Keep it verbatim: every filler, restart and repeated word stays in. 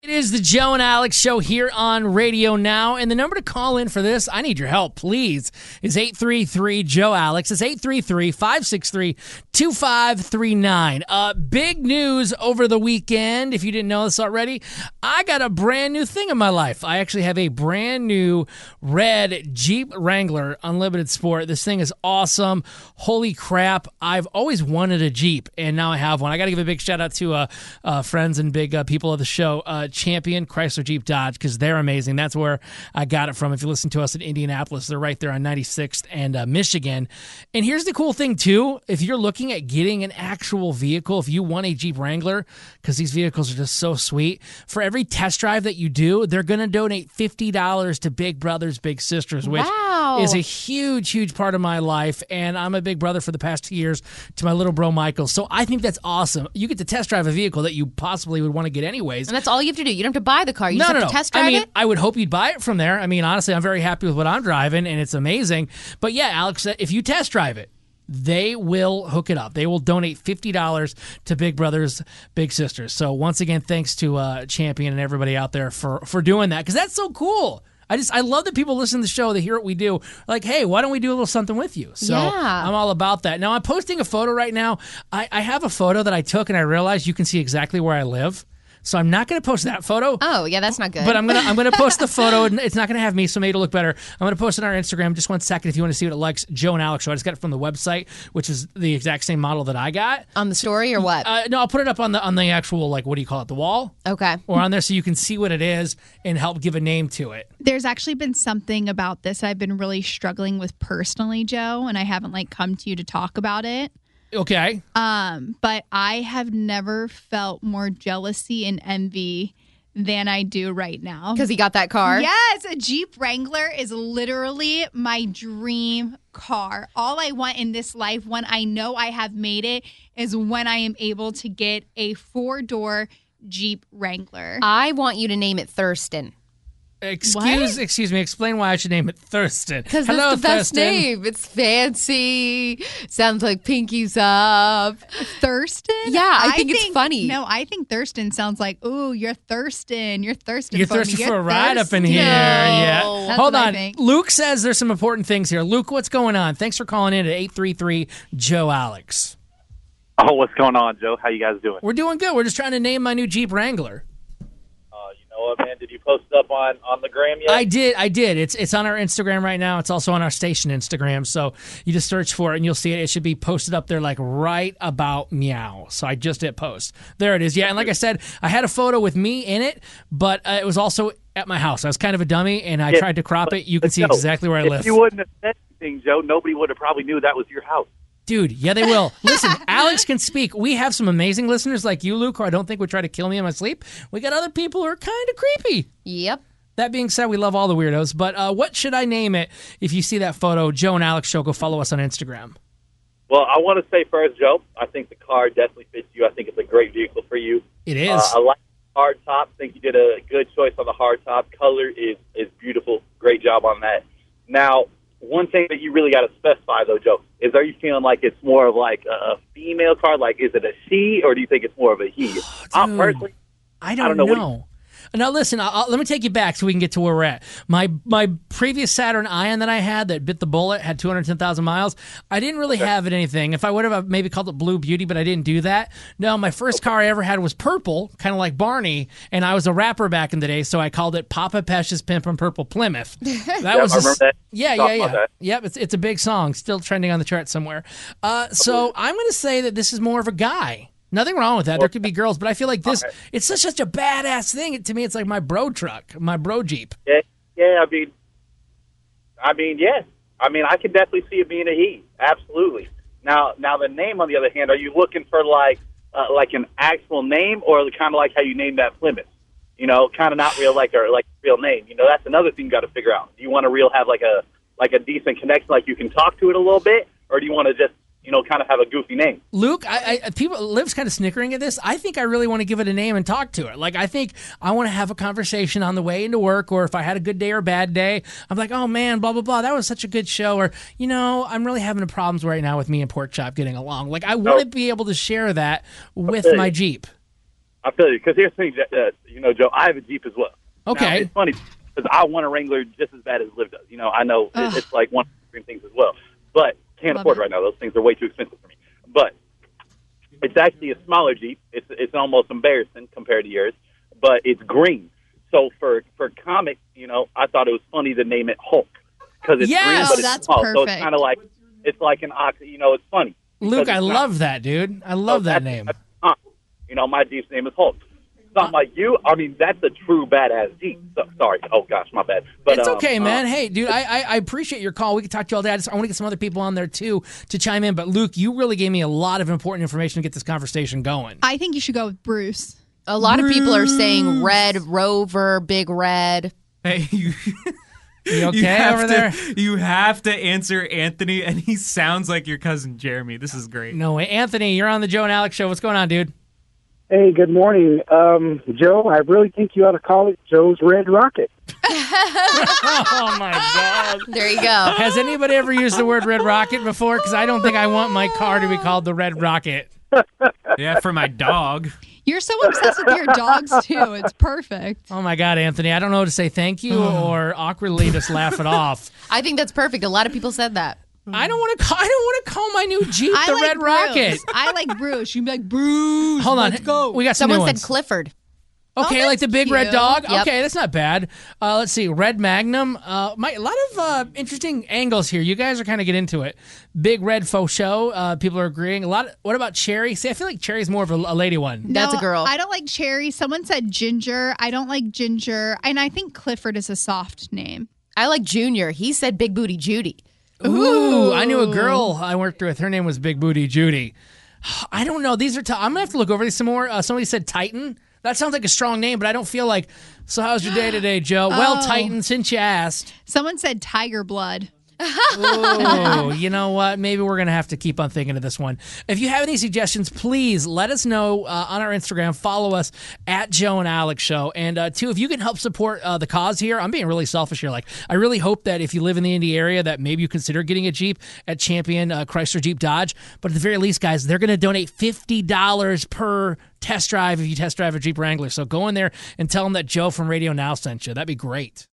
It is the Joe and Alex Show here on Radio Now, and the number to call in for this, I need your help, please, is eight three three, Joe Alex. It's eight three three, five six three, two five three nine. Uh, big news over the weekend, if you didn't know this already, I got a brand new thing in my life. I actually have a brand new red Jeep Wrangler Unlimited Sport. This thing is awesome. Holy crap. I've always wanted a Jeep, and now I have one. I got to give a big shout out to uh, uh, friends and big uh, people of the show, uh, Champion Chrysler Jeep Dodge, because they're amazing. That's where I got it from. If you listen to us in Indianapolis, they're right there on ninety-sixth and uh, Michigan. And here's the cool thing too, if you're looking at getting an actual vehicle, if you want a Jeep Wrangler, because these vehicles are just so sweet, for every test drive that you do, they're going to donate fifty dollars to Big Brothers Big Sisters, which wow. is a huge huge part of my life, and I'm a big brother for the past two years to my little bro Michael. So I think that's awesome. You get to test drive a vehicle that you possibly would want to get anyways, and that's all you have to do. You don't have to buy the car. You no, just no, have to no. test drive I mean, it. I would hope you'd buy it from there. I mean, honestly, I'm very happy with what I'm driving, and it's amazing. But yeah, Alex, if you test drive it, they will hook it up. They will donate fifty dollars to Big Brothers Big Sisters. So once again, thanks to uh, Champion and everybody out there for, for doing that, because that's so cool. I just I love that people listen to the show, they hear what we do. Like, hey, why don't we do a little something with you? So yeah. I'm all about that. Now, I'm posting a photo right now. I, I have a photo that I took, and I realized you can see exactly where I live. So I'm not going to post that photo. Oh, yeah, that's not good. But I'm going to I'm going to post the photo, and it's not going to have me, so maybe it'll look better. I'm going to post it on our Instagram. Just one second if you want to see what it likes. Joe and Alex Show. I just got it from the website, which is the exact same model that I got. On the story or what? Uh, no, I'll put it up on the on the actual, like, what do you call it, the wall? Okay. Or on there so you can see what it is and help give a name to it. There's actually been something about this I've been really struggling with personally, Joe, and I haven't, like, come to you to talk about it. Okay. Um, but I have never felt more jealousy and envy than I do right now. Because he got that car? Yes, a Jeep Wrangler is literally my dream car. All I want in this life, when I know I have made it, is when I am able to get a four-door Jeep Wrangler. I want you to name it Thurston. Excuse What? excuse me, explain why I should name it Thurston. Because Hello, it's the best Thurston. name. It's fancy. Sounds like Pinky's Up. Thurston? Yeah, I think it's funny. No, I think Thurston sounds like, ooh, you're Thurston. You're Thurston You're for thirsty me. for You're a ride up in thirsty. here. Yeah. That's Hold what I on. think. Luke says there's some important things here. Luke, what's going on? Thanks for calling in at eight three three, Joe Alex. Oh, what's going on, Joe? How you guys doing? We're doing good. We're just trying to name my new Jeep Wrangler. Uh, you know what, man? Did you post it up on, on the gram yet? I did. I did. It's it's on our Instagram right now. It's also on our station Instagram. So you just search for it and you'll see it. It should be posted up there like right about meow. So I just hit post. There it is. Yeah. And like I said, I had a photo with me in it, but uh, it was also at my house. I was kind of a dummy and I Yeah, tried to crop it. You can but see Joe, exactly where I if live. you wouldn't have said anything, Joe, nobody would have probably knew that was your house. Dude, yeah, they will. Listen, Alex can speak. We have some amazing listeners like you, Luke, who I don't think would try to kill me in my sleep. We got other people who are kind of creepy. Yep. That being said, we love all the weirdos. But uh, what should I name it if you see that photo? Joe and Alex Show, go follow us on Instagram. Well, I want to say first, Joe, I think the car definitely fits you. I think it's a great vehicle for you. It is. Uh, I like the hard top. I think you did a good choice on the hard top. Color is, is beautiful. Great job on that. Now, one thing that you really got to specify, though, Joe, is are you feeling like it's more of like a female car? Like, is it a she, or do you think it's more of a he? Oh, I dude, personally, I don't, I don't know. know. What do you- Now, listen, I'll, I'll- let me take you back so we can get to where we're at. My my previous Saturn Ion that I had that bit the bullet had two hundred ten thousand miles. I didn't really have it anything. If I would have, I maybe called it Blue Beauty, but I didn't do that. No, my first car I ever had was purple, kind of like Barney, and I was a rapper back in the day, so I called it Papa Pesh's Pimpin' Purple Plymouth. That Yeah, was I a- remember that. Yeah, Talk yeah, about yeah. that. Yep, it's, it's a big song, still trending on the chart somewhere. Uh, so I'm going to say that this is more of a guy. Nothing wrong with that. There could be girls, but I feel like this, Okay. it's such, such a badass thing. To me, it's like my bro truck, my bro Jeep. Yeah, yeah. I mean, I mean, yeah. I mean, I can definitely see it being a he. Absolutely. Now, now the name, on the other hand, are you looking for like, uh, like an actual name, or kind of like how you named that Plymouth? You know, kind of not real, like a like real name. You know, that's another thing you got to figure out. Do you want to real have like a like a decent connection, like you can talk to it a little bit, or do you want to just, you know, kind of have a goofy name? Luke, I, I people Liv's kind of snickering at this. I think I really want to give it a name and talk to it. Like, I think I want to have a conversation on the way into work, or if I had a good day or a bad day, I'm like, oh man, blah blah blah, that was such a good show, or you know, I'm really having problems right now with me and Pork Chop getting along. Like, I want to be able to share that with Okay. my Jeep. I feel you. Because here's the thing, uh, you know, Joe, I have a Jeep as well. Okay. Now, it's funny because I want a Wrangler just as bad as Liv does. You know, I know it, it's like one of the dream things as well. But can't Love afford it. it right now. Those things are way too expensive for me. But it's actually a smaller Jeep. It's it's almost embarrassing compared to yours. But it's green. So for, for comics, you know, I thought it was funny to name it Hulk. Because it's Yes! green, Oh, but it's that's small. So it's perfect. kind of like, it's like an ox, you know, it's funny. Luke, Because I it's not- love that, dude. I love so that that's- name. that's Hulk. You know, my Jeep's name is Hulk. Something like you, I mean, that's a true badass Jeep. So, sorry. Oh, gosh, my bad. But It's um, okay, man. uh, Hey, dude, I, I I appreciate your call. We can talk to you all day. I, just, I want to get some other people on there, too, to chime in. But, Luke, you really gave me a lot of important information to get this conversation going. I think you should go with Bruce. A lot of people are saying Red Rover, Big Red. Hey, you, You okay you have over to, there? You have to answer Anthony, and he sounds like your cousin Jeremy. This is great. No way. Anthony, you're on the Joe and Alex show. What's going on, dude? Hey, good morning. Um, Joe, I really think you ought to call it Joe's Red Rocket. Oh, my God. There you go. Has anybody ever used the word Red Rocket before? Because I don't think I want my car to be called the Red Rocket. Yeah, for my dog. You're so obsessed with your dogs, too. It's perfect. Oh, my God, Anthony. I don't know how to say thank you or awkwardly just laugh it off. I think that's perfect. A lot of people said that. I don't want to call, I don't want to call my new Jeep I the like Red Bruce. Rocket. I like Bruce. You'd be like, Bruce, Hold on. let's go. We got some Someone new said ones. Clifford. Okay, Oh, like the that's big red cute. dog. Yep. Okay, that's not bad. Uh, let's see, Red Magnum. Uh, my, a lot of uh, interesting angles here. You guys are kind of get into it. Big Red Faux Show. Uh, people are agreeing. A lot. Of, what about Cherry? See, I feel like Cherry's more of a, a lady one. That's No, a girl. I don't like Cherry. Someone said Ginger. I don't like Ginger. And I think Clifford is a soft name. I like Junior. He said Big Booty Judy. Ooh, I knew a girl I worked with. Her name was Big Booty Judy. I don't know. These are. T- I'm gonna have to look over these some more. Uh, somebody said Titan. That sounds like a strong name, but I don't feel like. So, how's your day today, Joe? Well, Oh. Titan, since you asked. Someone said Tiger Blood. Oh, you know what? Maybe we're going to have to keep on thinking of this one. If you have any suggestions, please let us know uh, on our Instagram. Follow us at Joe and Alex Show. And, uh, two, if you can help support uh, the cause here, I'm being really selfish here. Like, I really hope that if you live in the Indy area, that maybe you consider getting a Jeep at Champion uh, Chrysler Jeep Dodge. But at the very least, guys, they're going to donate fifty dollars per test drive if you test drive a Jeep Wrangler. So go in there and tell them that Joe from Radio Now sent you. That'd be great.